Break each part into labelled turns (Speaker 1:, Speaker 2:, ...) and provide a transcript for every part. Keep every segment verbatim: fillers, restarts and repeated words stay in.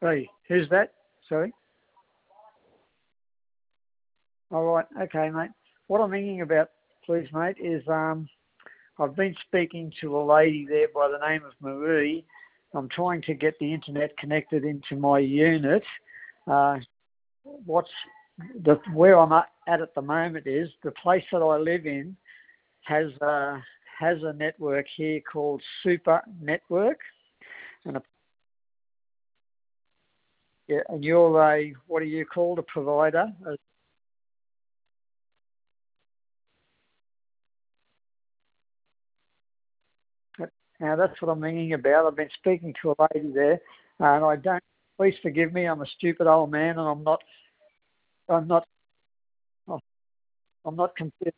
Speaker 1: Hey, who's that? Sorry. All right. Okay, mate. What I'm thinking about, please, mate, is um, I've been speaking to a lady there by the name of Marie. I'm trying to get the internet connected into my unit. Uh, what's the where I'm at at the moment is the place that I live in has uh, has a network here called Super Network, and a, yeah, and you're a what are you called a provider? Now that's what I'm thinking about. I've been speaking to a lady there, and I don't. Please forgive me. I'm a stupid old man, and I'm not. I'm not. I'm not considered.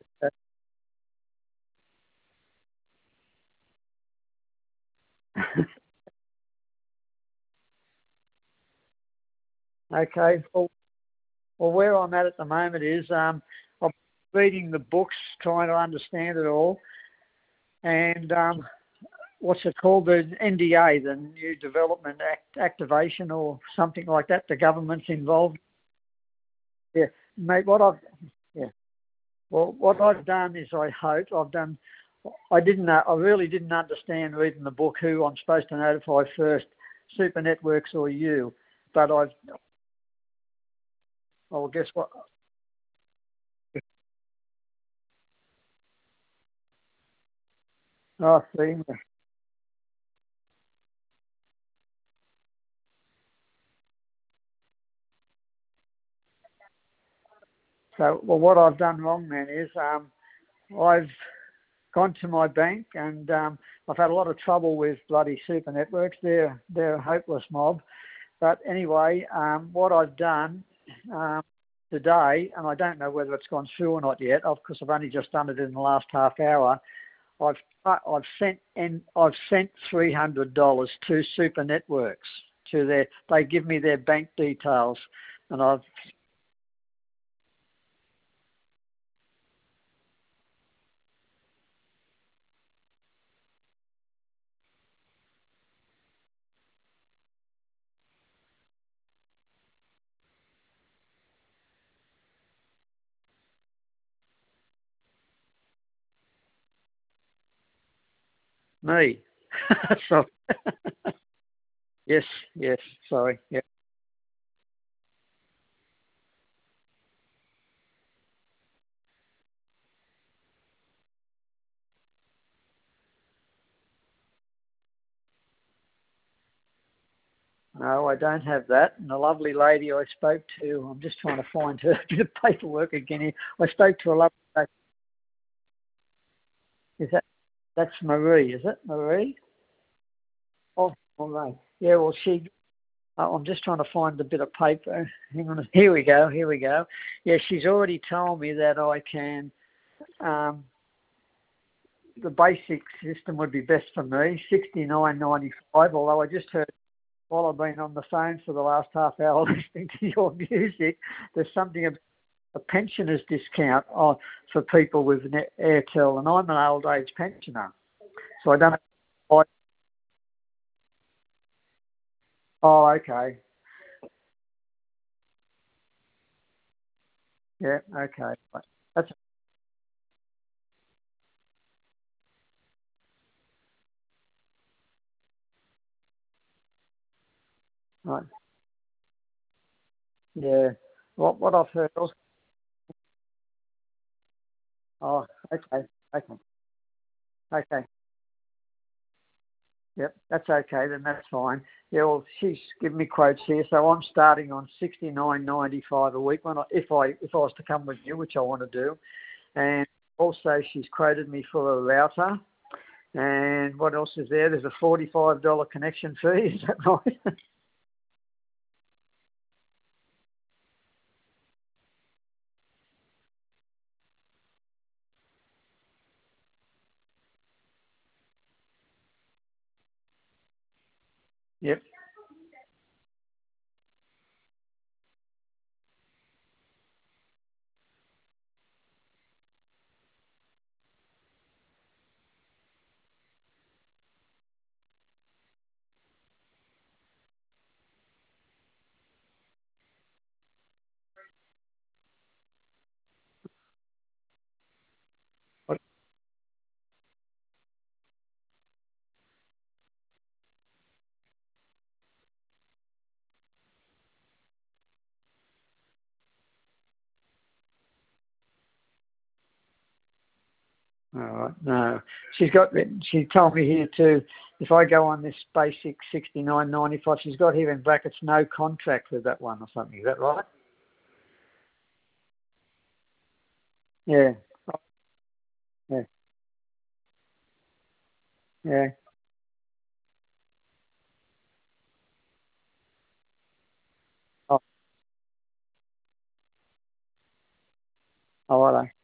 Speaker 1: Okay. Well, well, where I'm at at the moment is um, I'm reading the books, trying to understand it all, and um, what's it called? The N D A, the New Development Act Activation, or something like that. The government's involved. Yeah, mate. What I've yeah. Well, what I've done is I hope I've done. I didn't. know- I really didn't understand reading the book who I'm supposed to notify first, Super Networks or you. But I've. Well, guess what? Oh, see. So, well, what I've done wrong then is um, I've gone to my bank and um, I've had a lot of trouble with bloody Super Networks. They're they're a hopeless mob. But anyway, um, what I've done um, today, and I don't know whether it's gone through or not yet, of course I've only just done it in the last half hour. I've I've sent and I've sent three hundred dollars to Super Networks to their. They give me their bank details, and I've me. so yes, yes, sorry, yeah. No, I don't have that. And the lovely lady I spoke to, I'm just trying to find her bit of paperwork again here. I spoke to a lovely lady. Is that that's Marie? Is it Marie? Oh, all right. Yeah. Well, she. Uh, I'm just trying to find the bit of paper. Hang on. Here we go. Here we go. Yeah, she's already told me that I can. Um, the basic system would be best for me, sixty-nine ninety-five. Although I just heard while I've been on the phone for the last half hour listening to your music, there's something about a pensioner's discount on, for people with Net- Airtel, and I'm an old age pensioner, so I don't know. I, oh, okay. Yeah, okay. That's right. Yeah. What what I've heard also. Oh, okay. Okay. Okay. Yep, that's okay. Then that's fine. Yeah, well, she's given me quotes here, so I'm starting on sixty nine ninety five a week when I, if I if I was to come with you, which I want to do, and also she's quoted me for a router. And what else is there? There's a forty five dollar connection fee. Is that right? Yep. All right. No, she's got. She told me here too. If I go on this basic sixty-nine ninety-five, she's got here in brackets no contract with that one or something. Is that right? Yeah. Yeah. Yeah. Oh, oh, righto.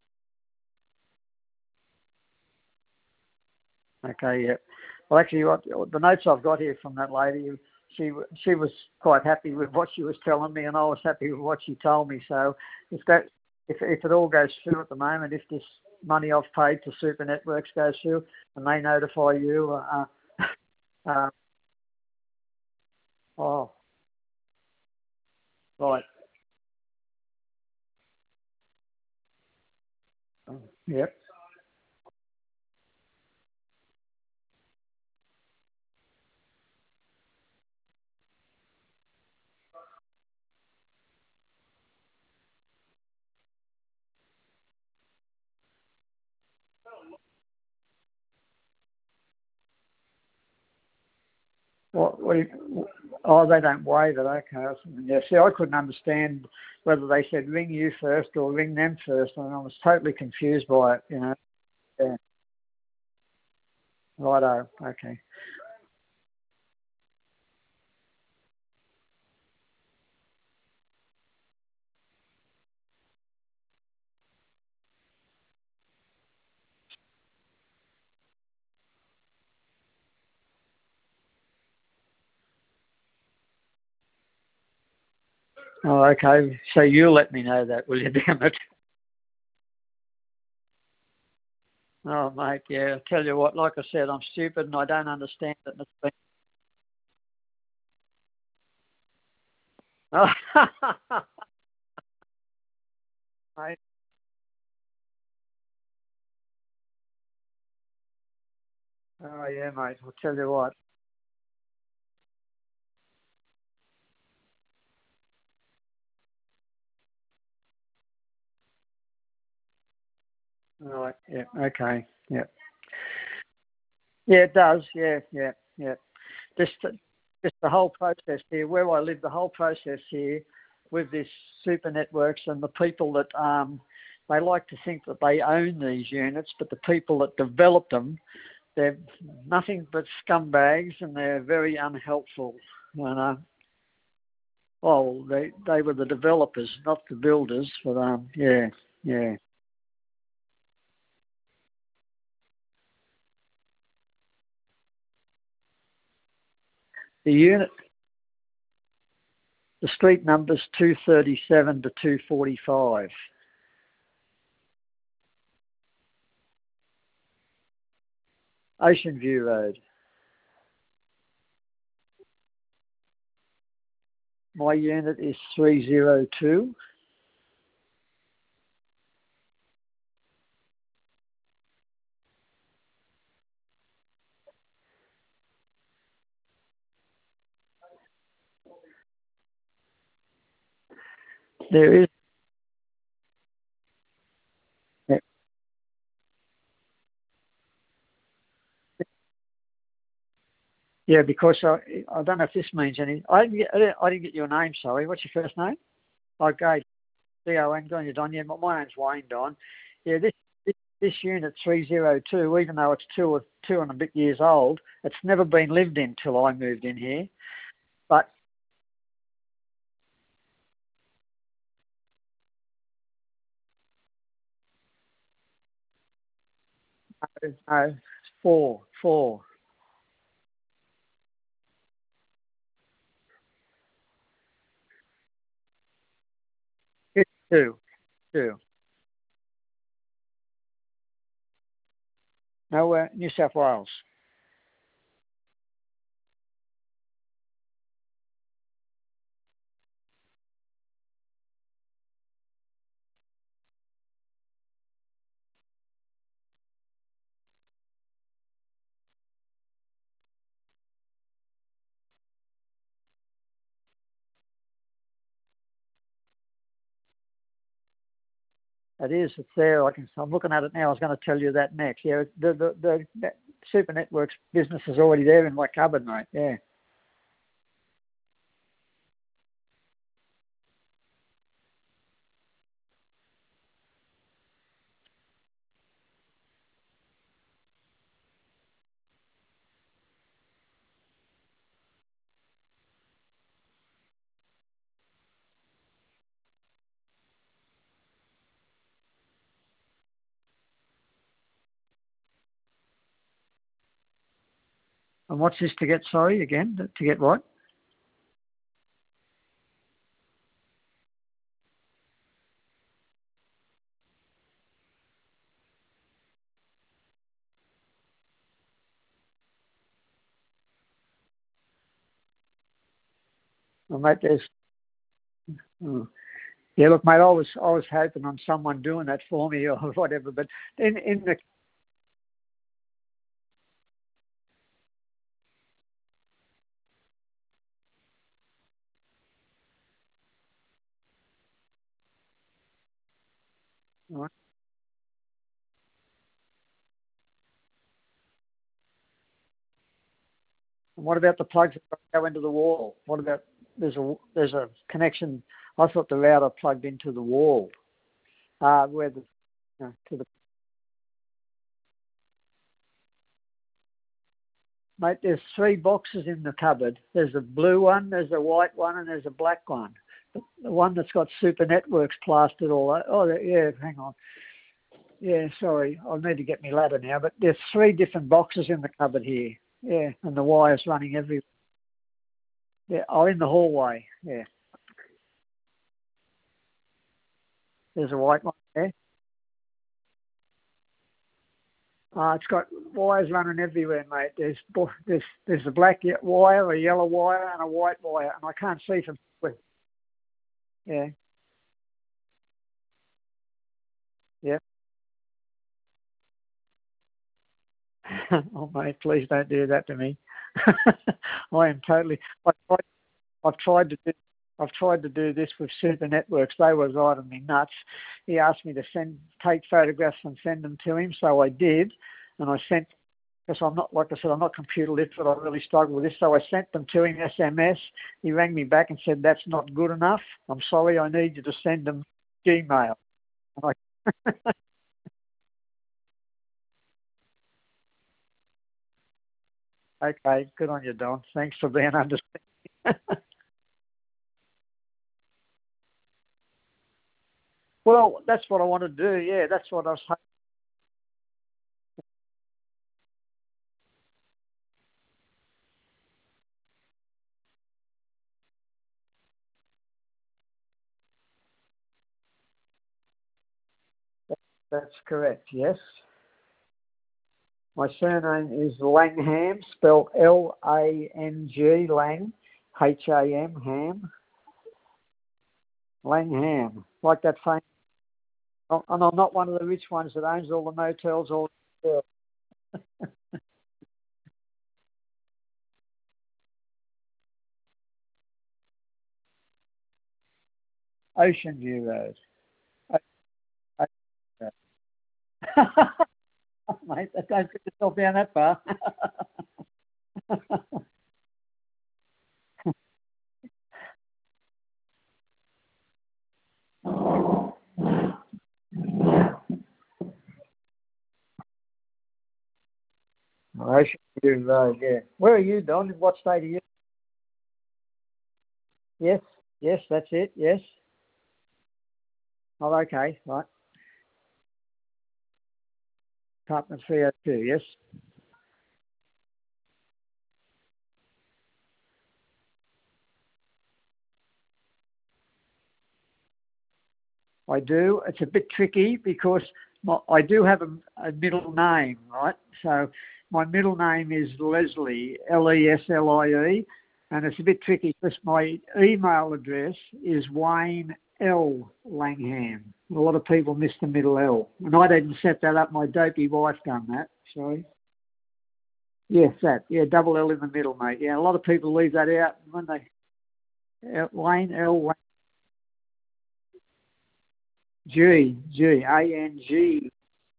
Speaker 1: Okay. Yeah. Well, actually, what the notes I've got here from that lady, she she was quite happy with what she was telling me, and I was happy with what she told me. So, if that if if it all goes through at the moment, if this money I've paid to Super Networks goes through, and they notify you, uh, uh, oh, right. Yep. What, what do you, oh, they don't waive it. Okay. Yeah. See, I couldn't understand whether they said ring you first or ring them first, and I was totally confused by it. You know. Yeah. Righto. Okay. Oh, okay. So you'll let me know that, will you, damn it? Oh, mate. Yeah. I tell you what. Like I said, I'm stupid and I don't understand it. And it's been... Oh, mate. Oh, yeah, mate. I'll tell you what. All right. Yeah. Okay. Yeah. Yeah, it does. Yeah. Yeah. Yeah. Just, just the whole process here, where I live, the whole process here with this super networks and the people that um, they like to think that they own these units, but the people that develop them, they're nothing but scumbags and they're very unhelpful. You know, well, they they were the developers, not the builders. But um, yeah, yeah. The unit, the street number's two thirty-seven to two forty-five. Ocean View Road. My unit is three zero two. There is. Yeah, because I, I don't know if this means anything. I didn't, get, I didn't I didn't get your name, sorry. What's your first name? Okay, C O N, Don, Don. Yeah, my name's Wayne, Don. Yeah, this, this, this unit three zero two, even though it's two or two and a bit years old, it's never been lived in till I moved in here. But, uh, uh, four, four, two, two. No, uh, New South Wales. It is. It's there. I can. I'm looking at it now. I was going to tell you that next. Yeah, the the the, the Super Networks business is already there in my cupboard, mate. Yeah. And what's this to get? Sorry, again, to get what? Well, mate, there's. Oh. Yeah, look, mate, I was I was hoping on someone doing that for me or whatever. But in in the right. And what about the plugs that go into the wall? What about there's a there's a connection? I thought the router plugged into the wall. Uh, where the uh, to the Mate, there's three boxes in the cupboard. There's a blue one, there's a white one, and there's a black one. The, the one that's got Super Networks plastered all over. Oh, yeah, hang on. Yeah, sorry. I'll need to get my ladder now. But there's three different boxes in the cupboard here. Yeah, and the wire's running everywhere. Yeah, oh, in the hallway. Yeah. There's a white one there. Uh, it's got wires running everywhere, mate. There's there's there's a black wire, a yellow wire, and a white wire, and I can't see from. Yeah, yeah. Oh, mate, please don't do that to me. I am totally. I've tried, I've tried to do. I've tried to do this with Super Networks. They were driving me nuts. He asked me to send, take photographs and send them to him, so I did, and I sent. Because I'm not, like I said, I'm not computer literate. I really struggle with this, so I sent them to him S M S. He rang me back and said that's not good enough. I'm sorry. I need you to send them Gmail. And I, okay, good on you, Don. Thanks for being understanding. Well, that's what I want to do. Yeah, that's what I was hoping. That's correct. Yes. My surname is Langham, spelled L A N G, Lang, H A M, Ham, Langham. Like that famous. And I'm not one of the rich ones that owns all the motels or the Ocean View Road. O- o- Mate, don't put yourself down that far. Ocean View Road, yeah. Where are you, Don? What state are you? Yes, yes, that's it, yes. Oh, okay, right. Apartment three oh two, yes. I do. It's a bit tricky because my, I do have a, a middle name, right? So my middle name is Leslie, L E S L I E, and it's a bit tricky because my email address is Wayne L. Langham. A lot of people miss the middle L. And I didn't set that up. My dopey wife done that. Sorry. Yes, that. Yeah, double L in the middle, mate. Yeah, a lot of people leave that out when they... Uh, Wayne L. G, G, A N G.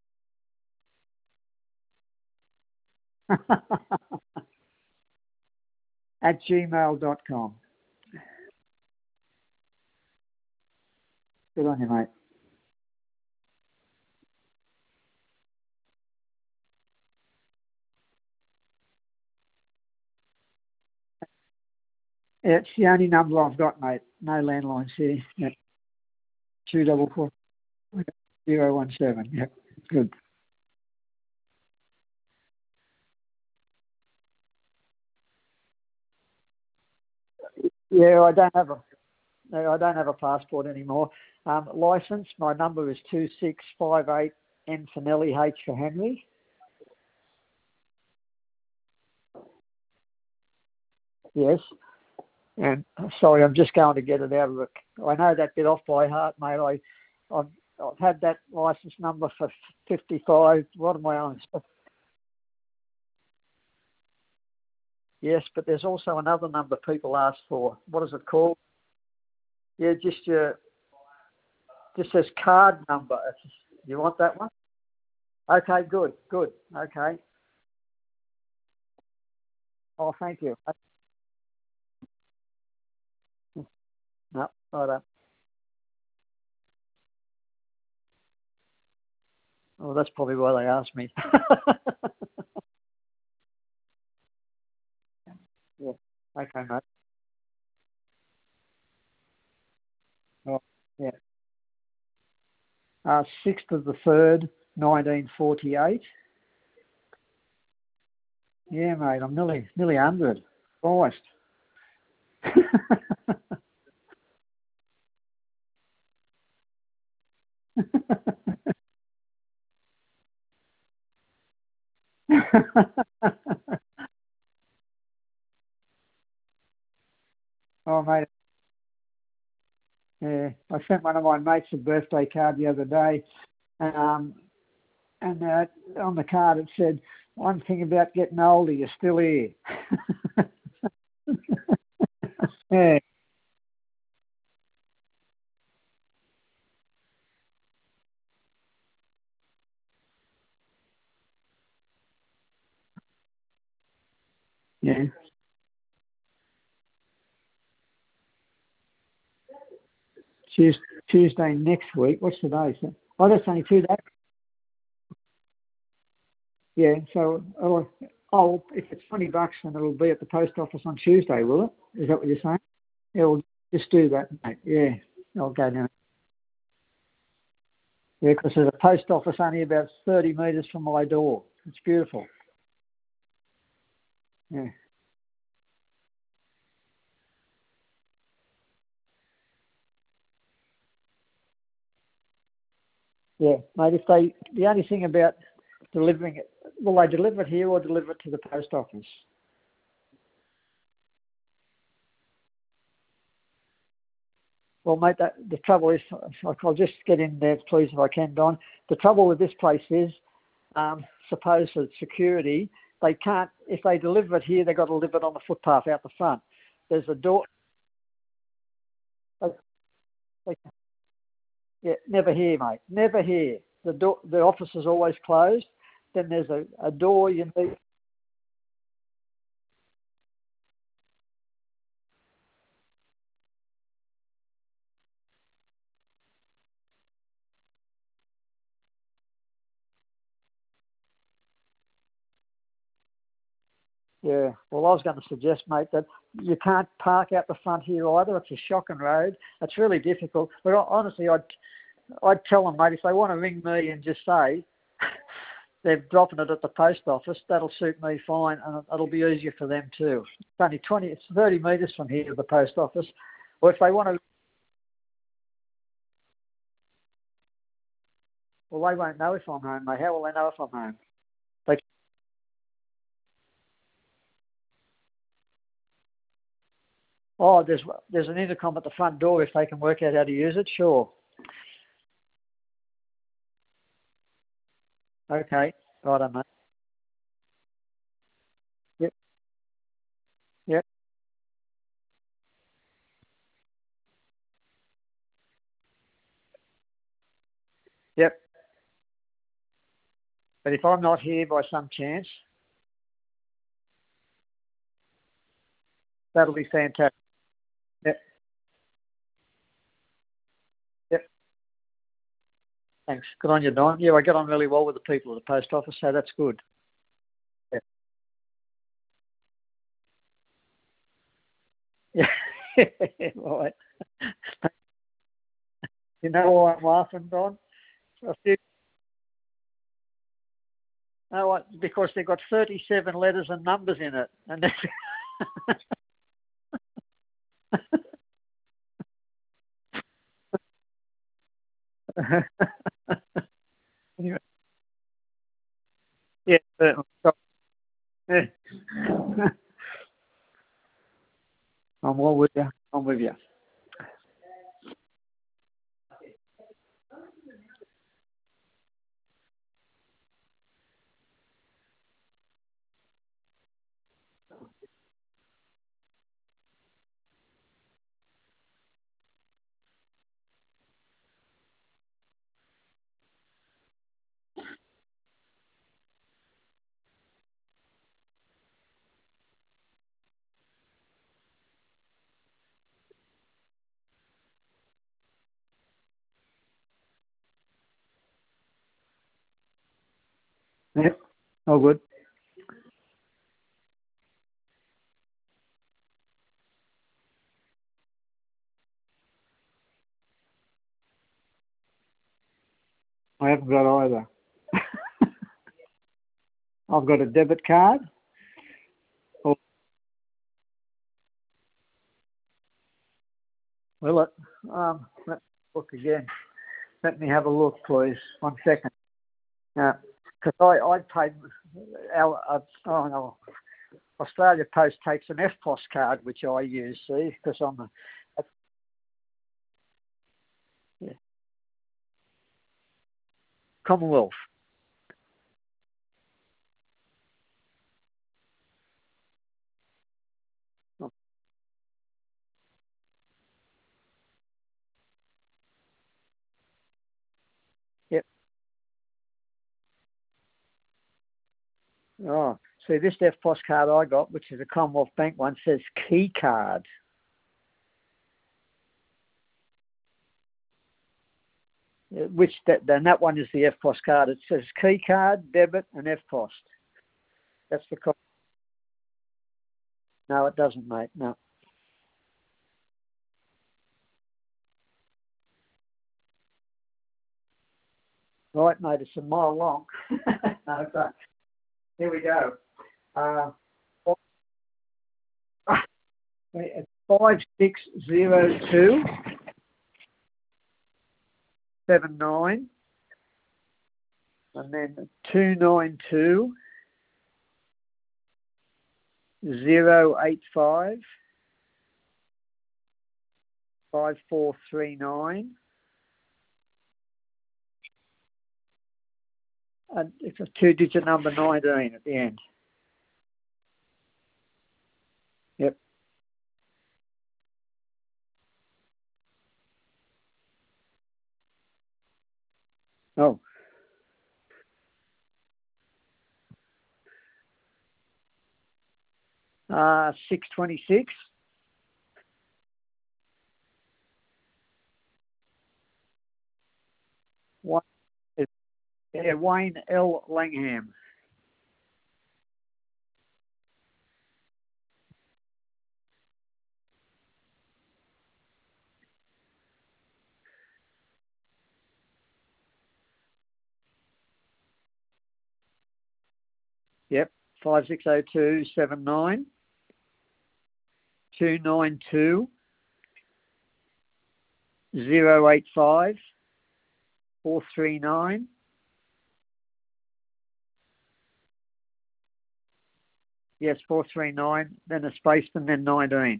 Speaker 1: At gmail dot com. Good on you, mate. Yeah, it's the only number I've got, mate. No landlines here. Yeah. Two double four zero one seven. Yep. Good. Yeah, I don't have a no, I don't have a passport anymore. Um, license. My number is two six five eight N for Nelly, H for Henry. Yes. And sorry, I'm just going to get it out of the. I know that bit off by heart, mate. I, I've, I've had that license number for fifty-five. What am I on? Yes, but there's also another number people ask for. What is it called? Yeah, just your, just says card number. You want that one? Okay, good, good. Okay. Oh, thank you. No, I don't. Well, that's probably why they asked me. Yeah. Okay, mate. Oh, yeah. Uh, sixth of the third, nineteen forty-eight. Yeah, mate. I'm nearly nearly hundred. Christ. Oh, mate. Yeah, I sent one of my mates a birthday card the other day, um, and uh, on the card it said, "One thing about getting older, you're still here." Yeah, yeah. Tues- Tuesday next week. What's the day? So, oh, that's only two days. Yeah. So, oh, oh, if it's twenty bucks, then it'll be at the post office on Tuesday, will it? Is that what you're saying? Yeah, we'll just do that, mate. Yeah, I'll go down. Yeah, because there's a post office only about thirty metres from my door. It's beautiful. Yeah. Yeah, mate. If they, the only thing about delivering it, will they deliver it here or deliver it to the post office? Well, mate, that, the trouble is, I'll just get in there, please, if I can, Don. The trouble with this place is, um, suppose for security, they can't, if they deliver it here, they've got to deliver it on the footpath out the front. There's a door, they, they, yeah, never here, mate, never here. The door, the office is always closed. Then there's a, a door you need. Yeah, well, I was going to suggest, mate, that you can't park out the front here either. It's a shocking road. It's really difficult. But honestly, I'd, I'd tell them, mate, if they want to ring me and just say they're dropping it at the post office, that'll suit me fine, and it'll be easier for them too. It's only twenty, it's thirty metres from here to the post office. Or if they want to, well, they won't know if I'm home, mate. How will they know if I'm home? They, oh, there's there's an intercom at the front door if they can work out how to use it. Sure. Okay. Righto, mate. Yep. Yep. Yep. But if I'm not here by some chance, that'll be fantastic. Yep. Yep. Thanks. Good on you, Don. Yeah, I get on really well with the people at the post office, so that's good. Yep. Yeah. Right. You know why I'm laughing, Don? I feel, know what? Because they've got thirty-seven letters and numbers in it, and anyway, yeah, certainly. Yeah. I'm well with you. I'm with you. Yep. All good. I haven't got either. I've got a debit card. Oh, will it? Um, let's look again. Let me have a look, please. One second. Because I, I paid our, uh, oh no, Australia Post takes an F P O S card, which I use, see, because I'm a, a yeah, Commonwealth. Oh, yep. Oh, see, this F P O S card I got, which is a Commonwealth Bank one, says key card. Uh, Which that, then that one is the F P O S card. It says key card, debit, and F P O S. That's the co- no, it doesn't, mate. No. Right, mate. It's a mile long. No, but here we go. Uh, it's five six zero two seven nine, and then two nine two zero eight five five four three nine, and it's a two-digit number nineteen at the end. Yep. Oh, uh, six twenty six. One, yeah, Wayne L. Langham. Yep. Five six zero two seven nine two nine two zero eight five four three nine. Yes, four three nine. Then a space, and then nineteen.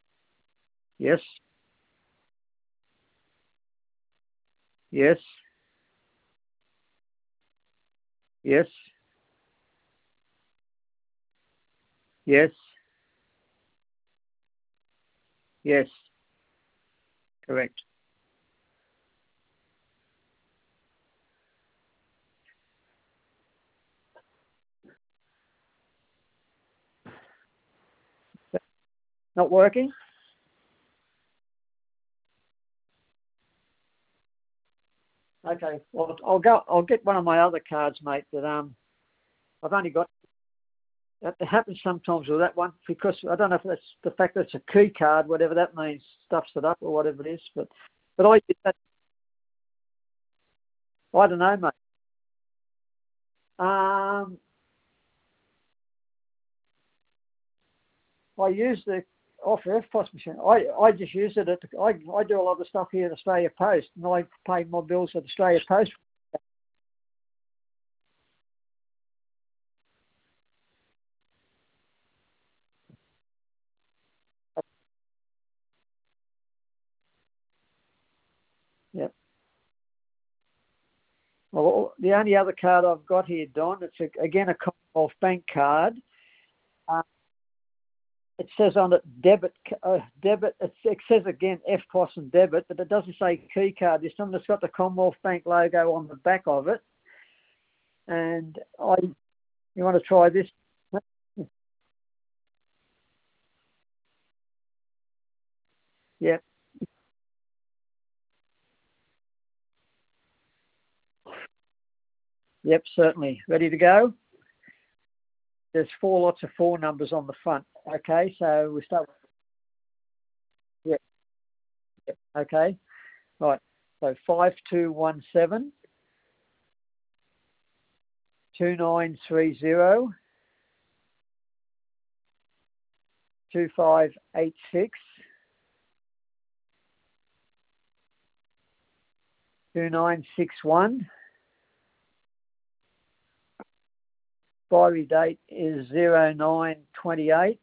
Speaker 1: Yes. Yes. Yes. Yes. Yes. Correct. Not working? Okay. Well, I'll go. I'll get one of my other cards, mate. That um, I've only got. That happens sometimes with that one because I don't know if that's the fact that it's a key card, whatever that means, stuffs it up or whatever it is. But but I use that. I don't know, mate. Um, I use the off F P O S machine. I, I just use it at the, I I do a lot of stuff here at Australia Post, and I pay my bills at Australia Post. Yep. Well, the only other card I've got here, Don, it's a, again a Commonwealth Bank card. Uh, it says on it debit, uh, debit. It, it says again F P O S and debit, but it doesn't say key card. This time it's got the Commonwealth Bank logo on the back of it. And I, you want to try this? Yep. Yep. Certainly. Ready to go? There's four lots of four numbers on the front. Okay, so we start. Yep. Yep. Okay. Right. So five two one seven two nine three zero two five eight six two nine six one. Expiry date is zero nine twenty eight.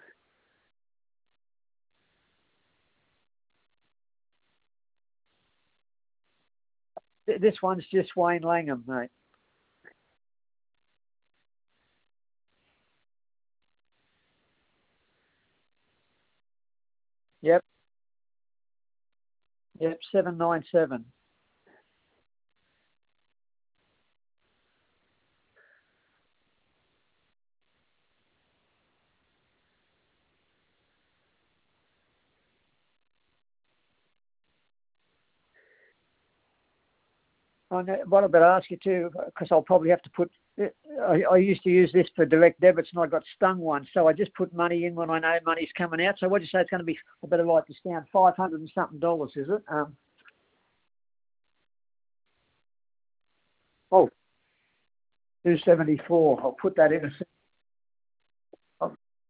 Speaker 1: This one's just Wayne Langham, mate. Yep. Yep. Seven nine seven. What I've got to ask you too, because I'll probably have to put. I, I used to use this for direct debits, and I got stung once. So I just put money in when I know money's coming out. So what do you say it's going to be? I better write this down. Five hundred and something dollars, is it? Um, oh, two seventy four. I'll put that in. A, oh,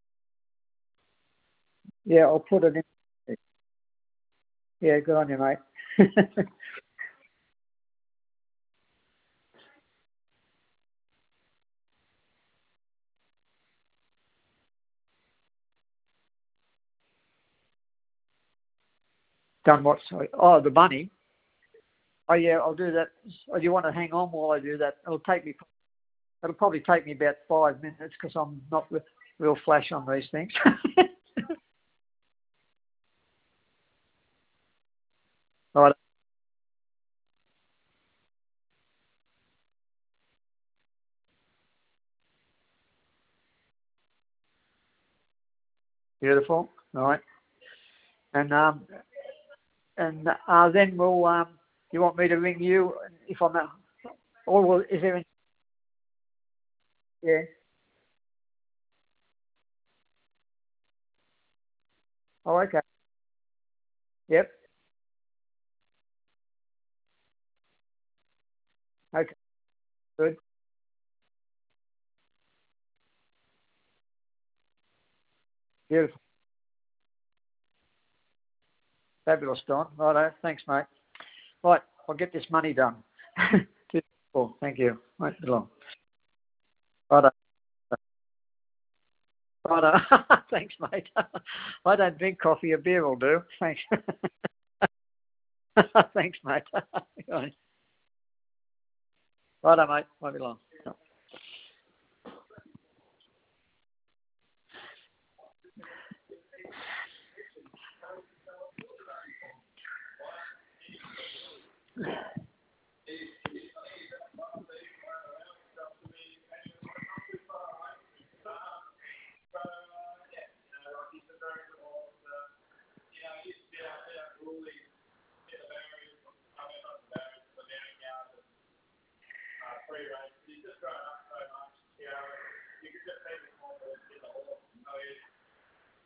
Speaker 1: yeah, I'll put it in. Yeah, good on you, mate. Done what? Sorry. Oh, the money. Oh yeah, I'll do that. Oh, do you want to hang on while I do that? It'll take me. It'll probably take me about five minutes because I'm not re- real flash on these things. Right. Beautiful. All right. And um and uh, then we'll um. You want me to ring you if I'm out? Or will, is there? Any, yeah. Oh, okay. Yep. Okay. Good. Beautiful. Fabulous, Don. Righto. Thanks, mate. Right. I'll get this money done. Beautiful. Thank you. Won't be long. Righto. Righto. Thanks, mate. I don't drink coffee. A beer will do. Thanks. Thanks, mate. Righto, mate. Won't be long.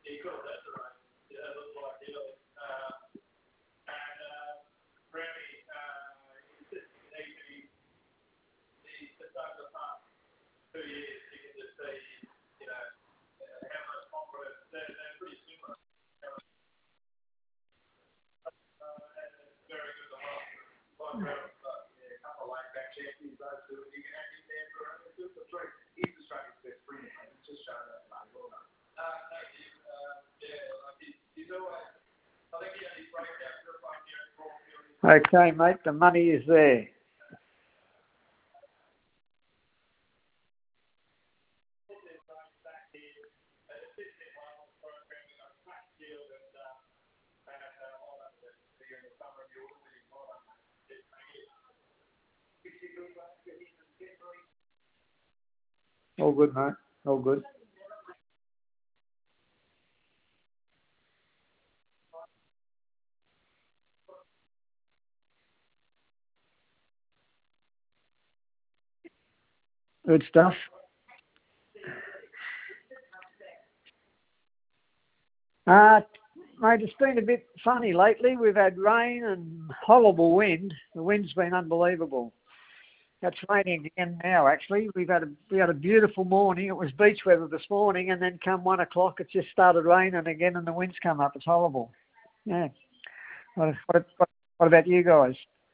Speaker 1: Okay, mate, the money is there. All good, mate. All good. Good stuff. Uh, mate, it's been a bit funny lately. We've had rain and horrible wind. The wind's been unbelievable. It's raining again now, actually. We've had a we had a beautiful morning. It was beach weather this morning, and then come one o'clock, it just started raining again, and the wind's come up. It's horrible. Yeah. What, what, what about you guys?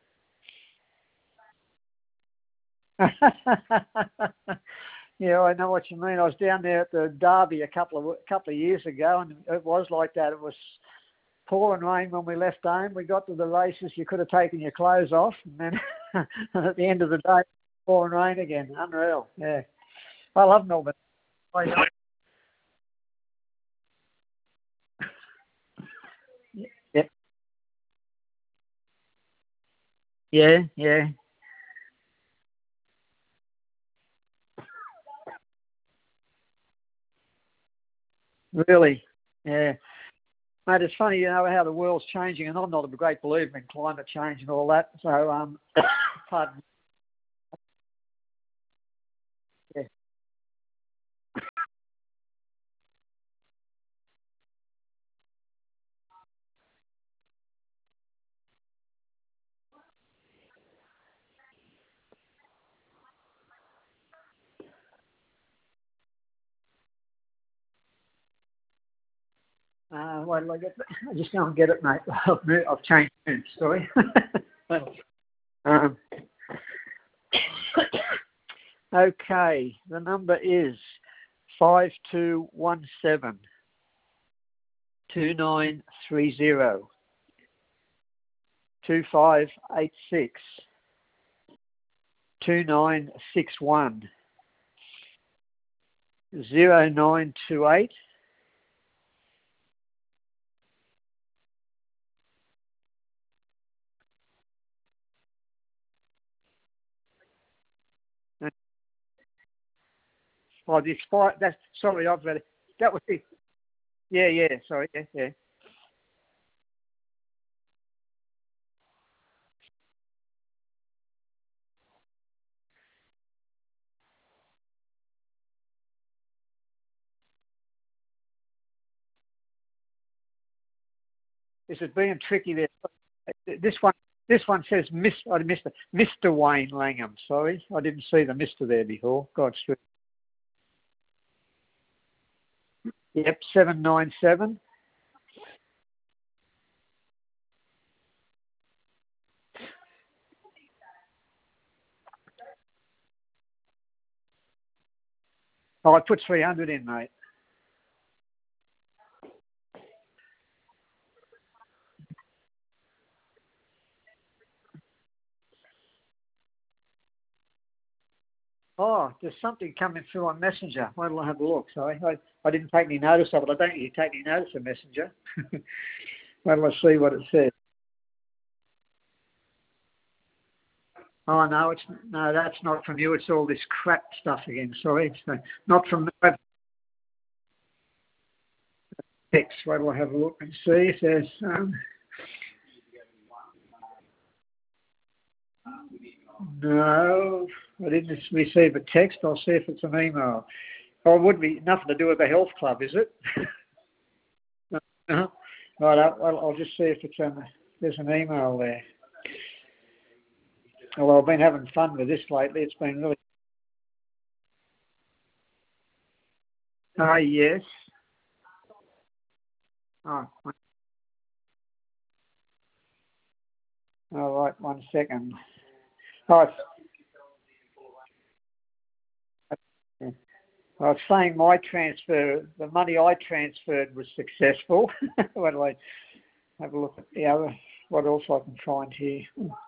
Speaker 1: Yeah, I know what you mean. I was down there at the Derby a couple of a couple of years ago, and it was like that. It was pouring rain when we left home. We got to the races. You could have taken your clothes off, and then and at the end of the day, pouring rain again. Unreal. Yeah, I love Melbourne. Yeah, yeah, yeah. Really. Yeah. Mate, it's funny, you know, how the world's changing, and I'm not a great believer in climate change and all that. So, um, pardon. Yeah. Uh, wait till I get. I just go and get it, mate. I've changed rooms. Sorry. um, okay, the number is five two one seven two nine three zero two five eight six two nine six one zero nine two eight. Oh, the expire. That's sorry, I've read it. That was it. Yeah, yeah. Sorry, yeah, yeah. Is it being tricky there? This one, this one says Miss. I missed it. Mister Wayne Langham. Sorry, I didn't see the Mister there before. God's sake. Yep, seven nine seven. Oh, I put three hundred in, mate. Oh, there's something coming through on Messenger. Why don't I have a look? Sorry, I, I didn't take any notice of it. I don't think you take any notice of Messenger. Why don't I see what it says? Oh no, it's no, that's not from you. It's all this crap stuff again. Sorry, it's not from the web text. Why don't I have a look and see if there's um, no, I didn't receive a text. I'll see if it's an email. Oh, it would be nothing to do with the health club, is it? Right, I'll, I'll just see if it's um, there's an email there. Well, I've been having fun with this lately. It's been really... Oh, yes. Oh, all right, one second. Oh, it's, I was saying my transfer, the money I transferred was successful. Why do I have a look at the other, what else I can find here?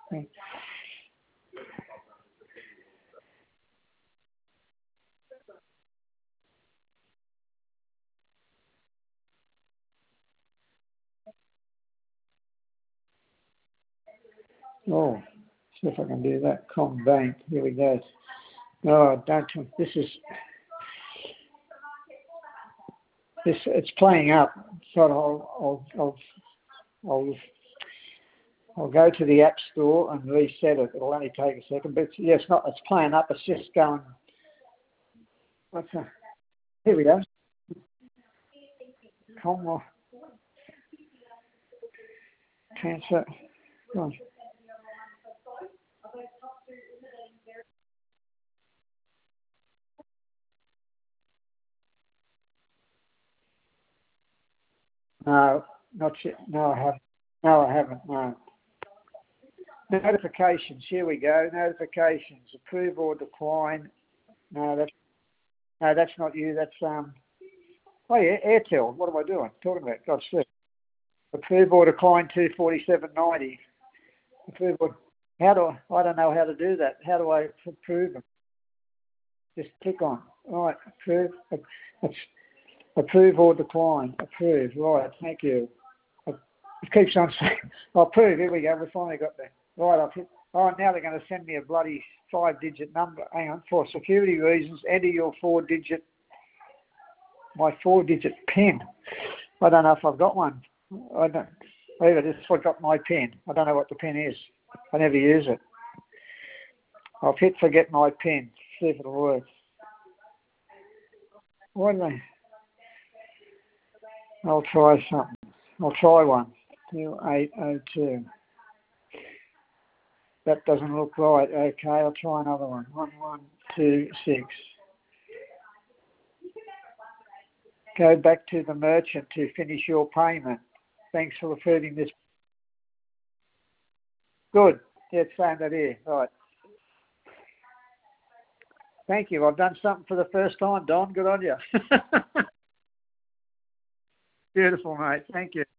Speaker 1: Oh, see if I can do that. CommBank, here we go. Oh, don't, this is, this, it's playing up. So I'll, I'll, I'll, I'll, I'll go to the App Store and reset it. It'll only take a second, but it's, yeah, it's not, it's playing up. It's just going, what's that? Here we go. Commonwealth transfer. Oh. No, not yet. No, I haven't. No, I haven't. No. Notifications. Here we go. Notifications. Approve or decline. No, that's no, that's not you. That's um. Oh yeah, Airtel. What am I doing? Talking about? God's sake. Approve or decline two forty seven ninety. Approve or how do I? I don't know how to do that. How do I approve them? Just click on. Right. Approve. That's approve or decline. Approve. Right. Thank you. It keeps on saying, I'll approve. Here we go. We finally got there. Right. I've hit. Oh, now they're going to send me a bloody five-digit number. Hang on. For security reasons, enter your four-digit, my four-digit PIN. I don't know if I've got one. I don't. I just forgot my PIN. I don't know what the PIN is. I never use it. I've hit forget my PIN. See if it'll work. Why do they? I'll try something. I'll try one. two eight oh two. That doesn't look right. Okay, I'll try another one. one one two six. Go back to the merchant to finish your payment. Thanks for approving this. Good. Yeah, it's saying that here. Right. Thank you. I've done something for the first time, Don. Good on you. Beautiful, mate. Thank you.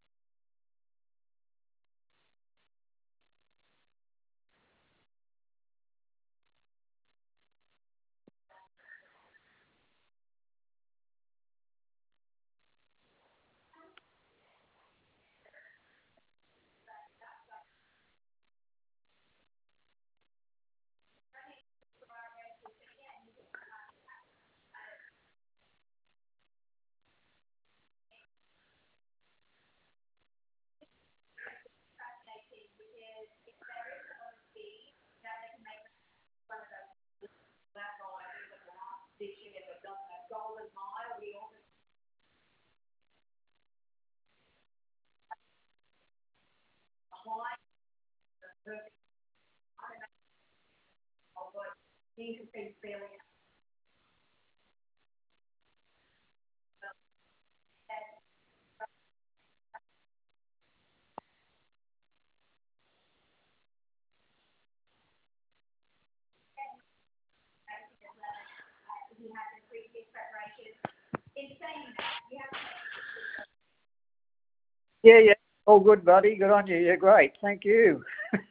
Speaker 1: Yeah, yeah. All good, buddy. Good on you. You're great. Thank you.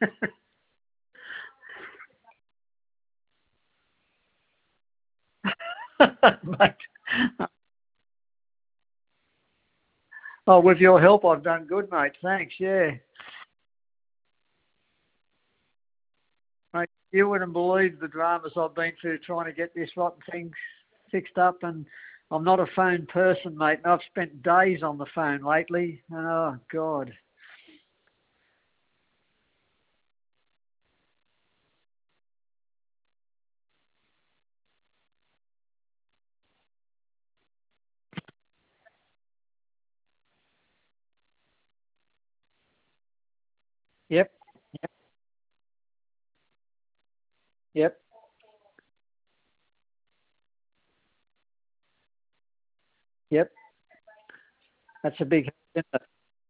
Speaker 1: Mate. Oh, with your help, I've done good, mate. Thanks. Yeah. Mate, you wouldn't believe the dramas I've been through trying to get this rotten thing fixed up, and I'm not a phone person, mate, and I've spent days on the phone lately. Oh, God. Yep. Yep. Yep. Yep. That's a big, isn't it?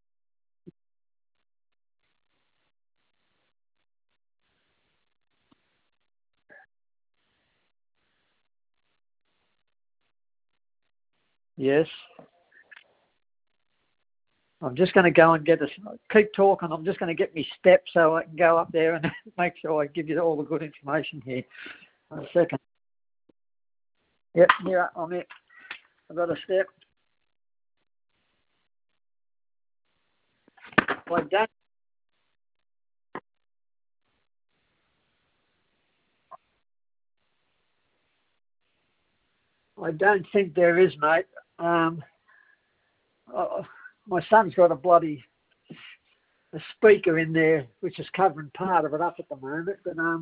Speaker 1: Yes. I'm just going to go and get a, keep talking. I'm just going to get me steps so I can go up there and make sure I give you all the good information here. One second. Yep, here I'm it. I've got a step. I don't, I don't think there is, mate. Um, uh, my son's got a bloody a speaker in there, which is covering part of it up at the moment. But um,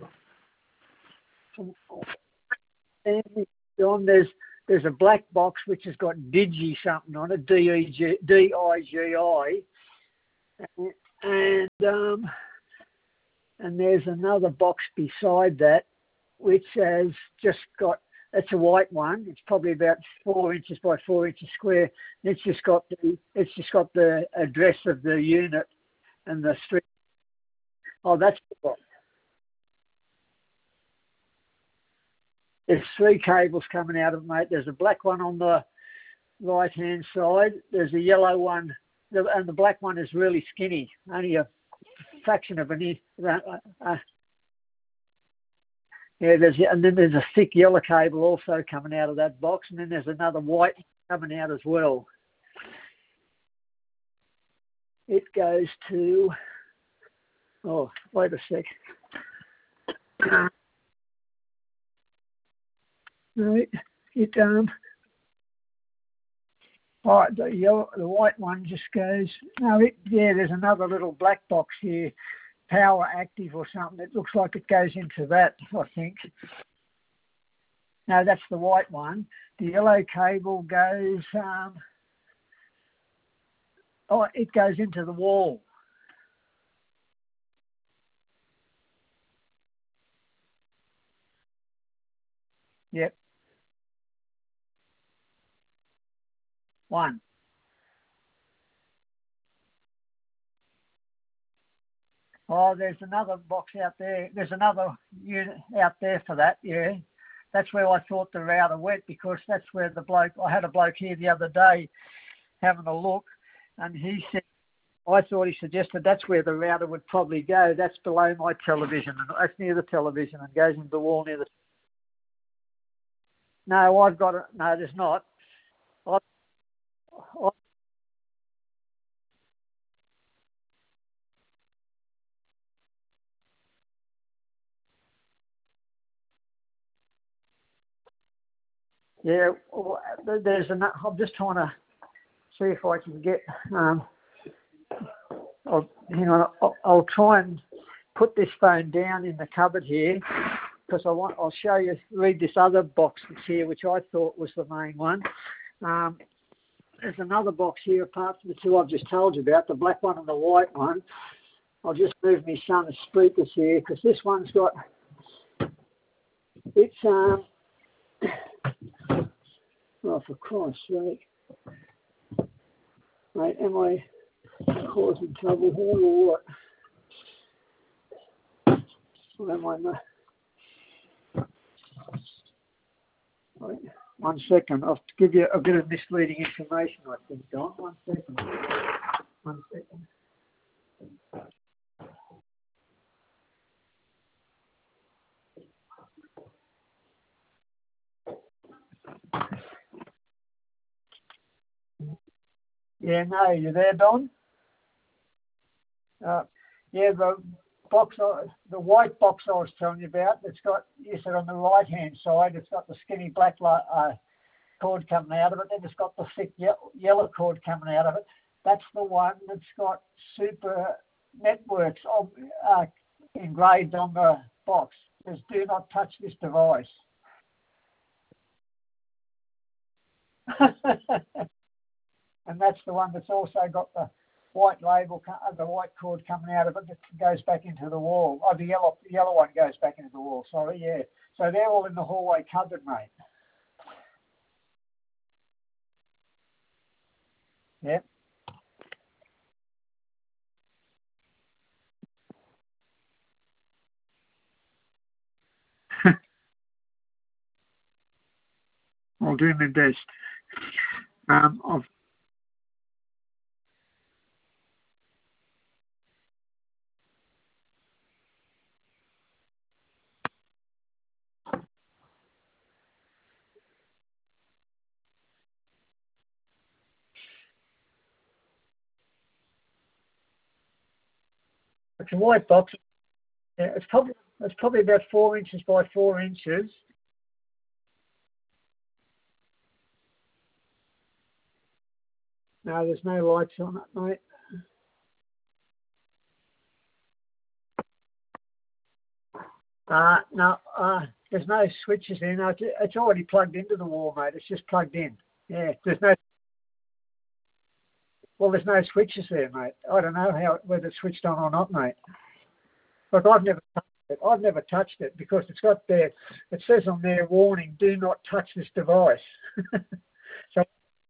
Speaker 1: and John, there's there's a black box which has got Digi something on it, D E G D I G I, and um, and there's another box beside that which has just got. It's a white one. It's probably about four inches by four inches square. It's just got the it's just got the address of the unit and the street. Oh, that's the box. There's three cables coming out of it, mate. There's a black one on the right-hand side. There's a yellow one, and the black one is really skinny, only a fraction of an inch. Uh, uh, yeah, there's and then there's a thick yellow cable also coming out of that box, and then there's another white coming out as well. It goes to. Oh, wait a sec. Uh, right, it um. All right, the yellow, the white one just goes. No, it, yeah, there's another little black box here, Power Active or something. It looks like it goes into that, I think. No, that's the white one. The yellow cable goes. Um, oh, it goes into the wall. Yep. One. Oh, there's another box out there. There's another unit out there for that, yeah. That's where I thought the router went because that's where the bloke, I had a bloke here the other day having a look and he said, I thought he suggested that's where the router would probably go. That's below my television and that's near the television and goes into the wall near the... No, I've got it. No, there's not. I, I, yeah, well, there's an, I'm just trying to see if I can get... Um, I'll, hang on, I'll, I'll try and put this phone down in the cupboard here because I want. I'll show you. Read this other box that's here, which I thought was the main one. Um, there's another box here apart from the two I've just told you about, the black one and the white one. I'll just move my son's speakers here because this one's got. It's um. Oh, for Christ's sake! Mate, am I causing trouble here or what? Or am I not? Right. One second. I'll give you a bit of misleading information, I think, Don. One second. One second. Yeah, no, you there, Don? Uh, yeah, the box, I- the white box I was telling you about, it's got, you said on the right-hand side, it's got the skinny black uh, cord coming out of it, then it's got the thick ye- yellow cord coming out of it. That's the one that's got Super Networks uh, engraved on the box. It says, do not touch this device. And that's the one that's also got the white label, co- the white cord coming out of it that goes back into the wall. Oh, the yellow, the yellow one goes back into the wall. Sorry, yeah. So they're all in the hallway cupboard, mate. Yep. I'll do my best. Um, I've, it's a white box. Yeah, it's probably it's probably about four inches by four inches. No, there's no lights on it, mate. Uh, no, uh, there's no switches in. It's it's already plugged into the wall, mate. It's just plugged in. Yeah, there's no, well, there's no switches there, mate. I don't know how whether it's switched on or not, mate. Look, I've never touched it. I've never touched it because it's got there, it says on there, warning, do not touch this device. So,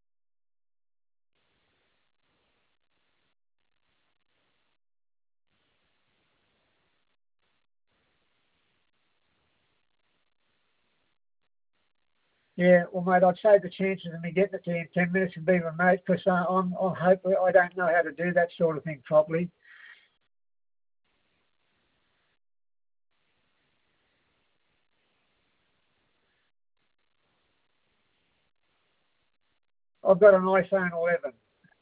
Speaker 1: yeah, well, mate, I'd say the chances of me getting it to you in ten minutes would be remote because uh, I'm, I'm hoping, I don't know how to do that sort of thing properly. I've got an iPhone eleven.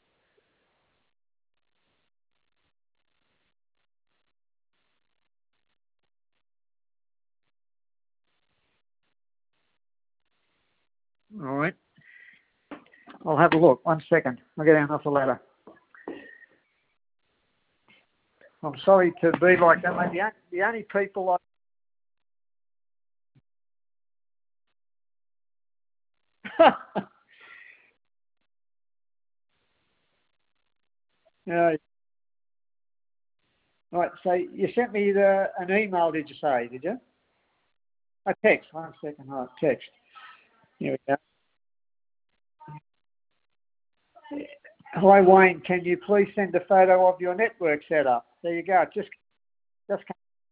Speaker 1: All right. I'll have a look. One second. I'll get down off the ladder. I'm sorry to be like that, mate. The, on- the only people like... Yeah. Right, so you sent me the, an email, did you say, did you? A text. One second. Right, text. Here we go. Hi, Wayne. Can you please send a photo of your network setup? There you go. Just, just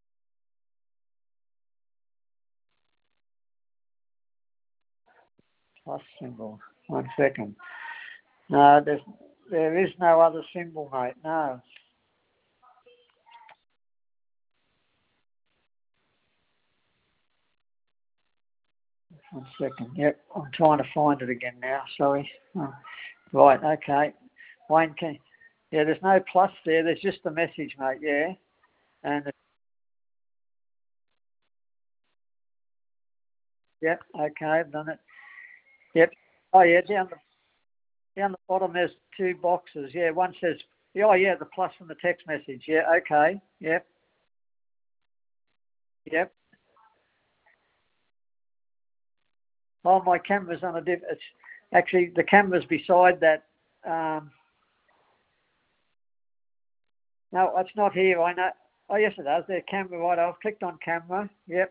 Speaker 1: plus symbol. One second. No, there's, there is no other symbol, mate. No. One second. Yep, I'm trying to find it again now. Sorry. Oh, right. Okay. Wayne, can... Yeah, there's no plus there. There's just a message, mate. Yeah. And yep. Okay, I've done it. Yep. Oh yeah, down the down the bottom there's two boxes. Yeah, one says, yeah, oh yeah, the plus and the text message. Yeah. Okay. Yep. Yep. Oh, my camera's on a diff. It's actually the camera's beside that. Um, no, it's not here. I know. Oh yes, it does. There, camera. Right. I've clicked on camera. Yep.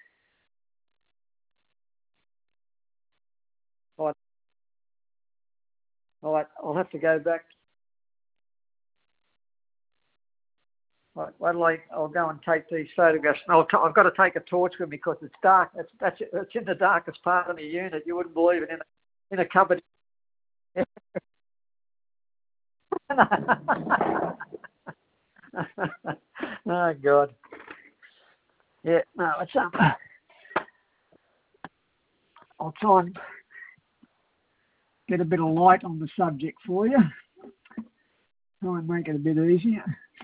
Speaker 1: Right. All right. I'll have to go back. Right, wait till I, I'll go and take these photographs. I'll t- I've got to take a torch with me because it's dark. It's that's it's in the darkest part of the unit. You wouldn't believe it, in a in a cupboard. Oh God. Yeah. No, it's um. I'll try and get a bit of light on the subject for you. Try and make it a bit easier.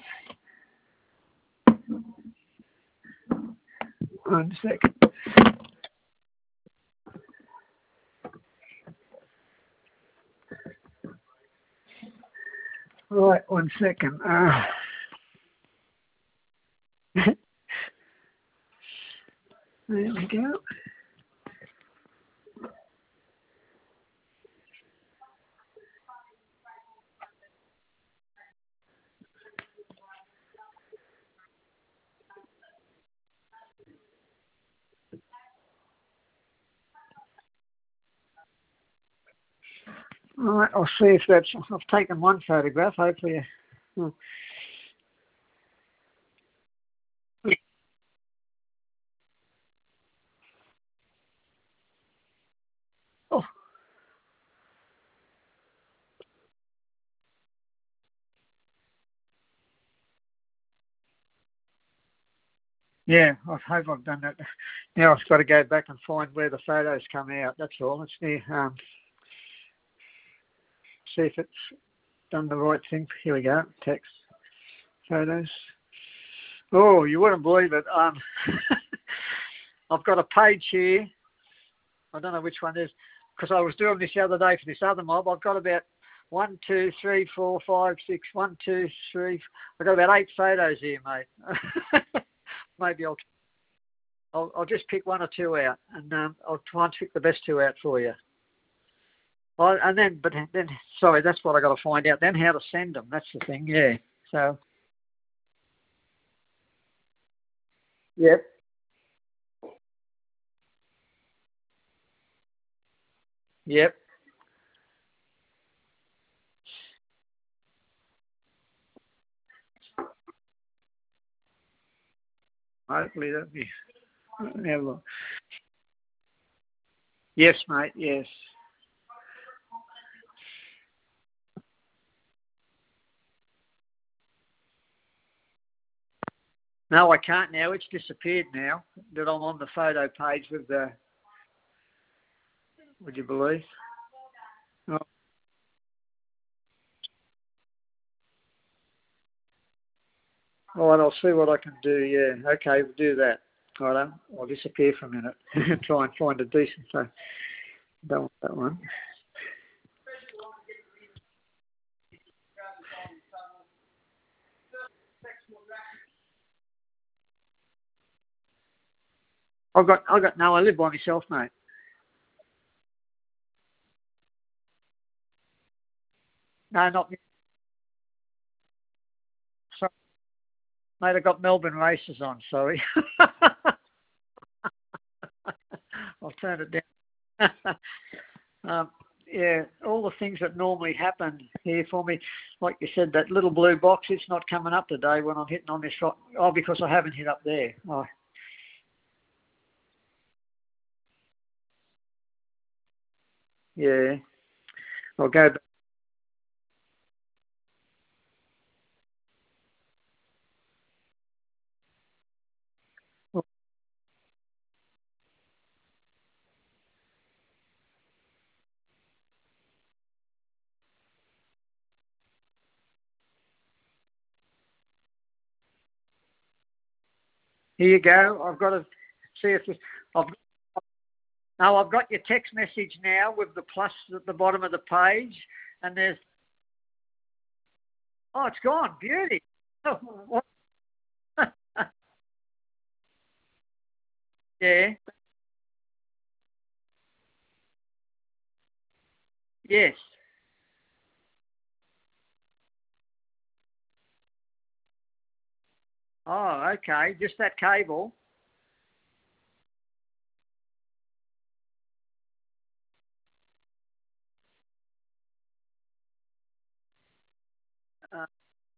Speaker 1: One second. Right, one second. Uh, there we go. All right, I'll see if that's... I've taken one photograph, hopefully... Uh, oh, yeah, I hope I've done that. Now I've got to go back and find where the photos come out, that's all. It's the... Um, see if it's done the right thing. Here we go, text, photos. Oh, you wouldn't believe it. Um, I've got a page here. I don't know which one it is, because I was doing this the other day for this other mob. I've got about one, two, three, four, five, six, one, two, three. I've got about eight photos here, mate. Maybe I'll, I'll I'll just pick one or two out, and um, I'll try and pick the best two out for you. I, and then, but then, sorry, that's what I got to find out. Then how to send them. That's the thing. Yeah. So. Yep. Yep. Hopefully that'll be. Have a look. Yes, mate. Yes. No, I can't now. It's disappeared now that I'm on the photo page with the. Would you believe? Oh, all right, I'll see what I can do. Yeah. Okay, we'll do that. All right, I'll disappear for a minute. Try and find a decent. So don't want that one. I've got. I got. No, I live by myself, mate. No, not me. Sorry, mate. I got Melbourne races on. Sorry. I'll turn it down. um, yeah, all the things that normally happen here for me, like you said, that little blue box, it's not coming up today when I'm hitting on this shot. Oh, because I haven't hit up there. Oh, yeah. I'll go back. Here you go. I've got to see if this, I've, no, I've got your text message now with the plus at the bottom of the page, and there's, oh, it's gone. Beauty. Yeah. Yes. Oh, okay. Just that cable. Uh,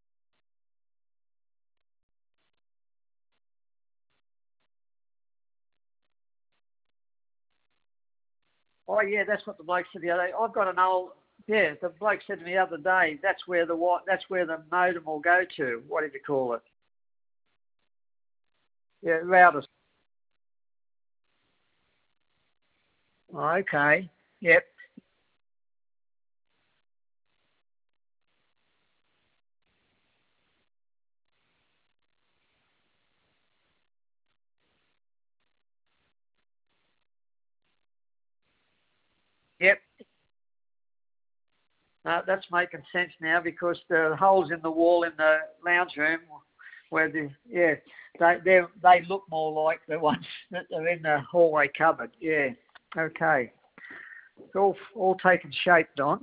Speaker 1: oh, yeah, that's what the bloke said the other day. I've got an old, yeah, the bloke said to me the other day, that's where the what, that's where the modem will go to. What did you call it? Yeah, router. Oh, okay. Yep. Yep. Uh, that's making sense now because the holes in the wall in the lounge room where the, yeah, they they they look more like the ones that are in the hallway cupboard. Yeah. Okay. It's all all taken shape, Don.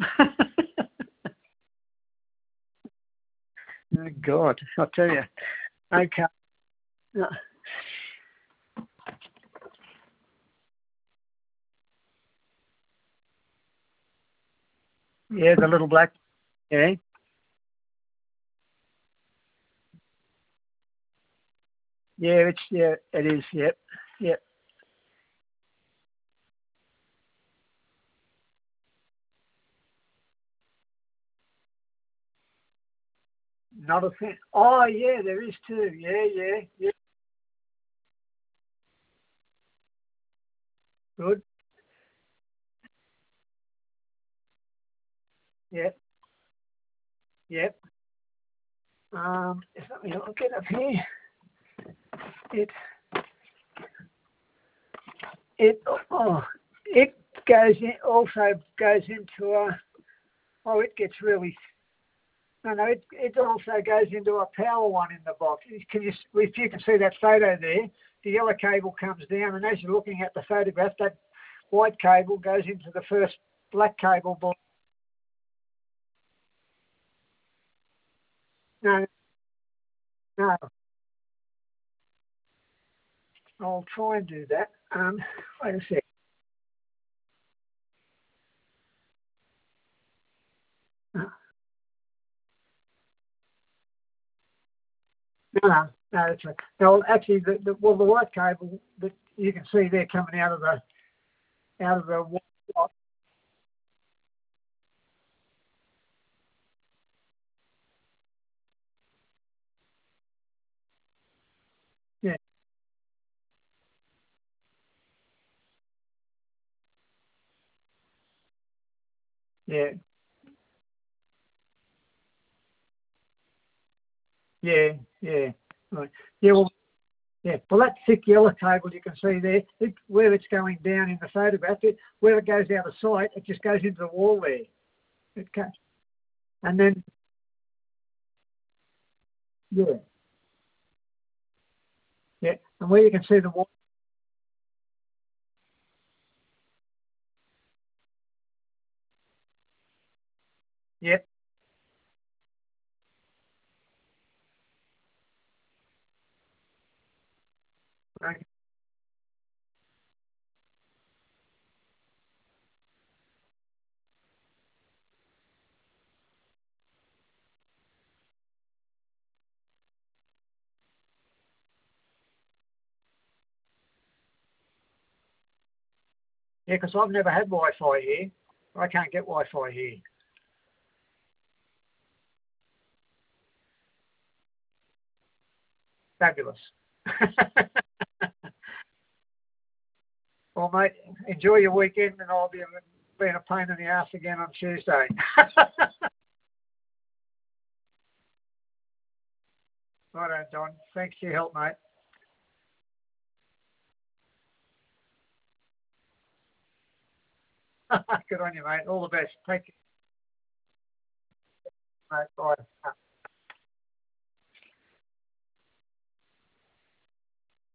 Speaker 1: Oh God, I tell you. Okay. Uh, Yeah, the little black. Yeah. Yeah, it's yeah, it is. Yep, yep. Not a thing. Oh, yeah, there is too. Yeah, yeah, yeah. Good. Yep, yep. Um, if let me look it up here. It it oh it goes in also goes into a oh it gets really no no it it also goes into a power one in the box. Can you if you can see that photo there? The yellow cable comes down, and as you're looking at the photograph, that white cable goes into the first black cable box. No, no, I'll try and do that. Um, wait a sec. No, no, no, that's right. No, actually, the, the well, the white cable that you can see there coming out of the out of the white. Yeah, yeah, yeah, yeah. Right. Yeah, well, yeah. Well, that thick yellow cable you can see there, it, where it's going down in the photograph, it, where it goes out of sight, it just goes into the wall there. It can, and then yeah, yeah, and where you can see the wall. Yep. Right. Yeah, because I've never had Wi-Fi here. I can't get Wi-Fi here. Fabulous. Well, mate, enjoy your weekend, and I'll be being a pain in the ass again on Tuesday. Righto, Don. Thanks for your help, mate. Good on you, mate. All the best. Take care, mate. Bye.